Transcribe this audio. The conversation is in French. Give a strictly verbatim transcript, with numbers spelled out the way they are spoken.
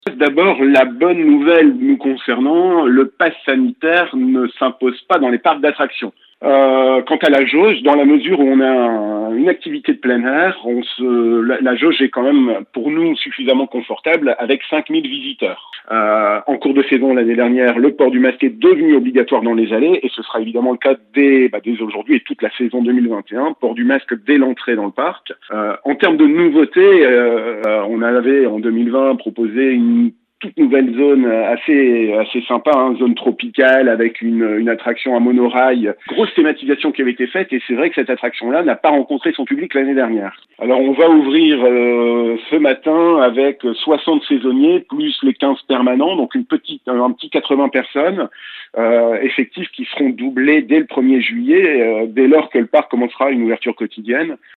D'abord, la bonne nouvelle nous concernant, le pass sanitaire ne s'impose pas dans les parcs d'attractions. Euh, quant à la jauge, dans la mesure où on a un, une activité de plein air, on se, la, la jauge est quand même pour nous suffisamment confortable avec cinq mille visiteurs. Euh, en cours de saison l'année dernière, le port du masque est devenu obligatoire dans les allées et ce sera évidemment le cas dès, bah, dès aujourd'hui et toute la saison deux mille vingt et un, port du masque dès l'entrée dans le parc. Euh, en termes de nouveautés, euh, on avait en deux mille vingt proposé une toute nouvelle zone assez assez sympa, hein, zone tropicale avec une, une attraction à monorail, grosse thématisation qui avait été faite et c'est vrai que cette attraction-là n'a pas rencontré son public l'année dernière. Alors on va ouvrir euh, ce matin avec soixante saisonniers plus les quinze permanents, donc une petite un petit quatre-vingts personnes euh, effectifs qui seront doublés dès le premier juillet, euh, dès lors que le parc commencera une ouverture quotidienne.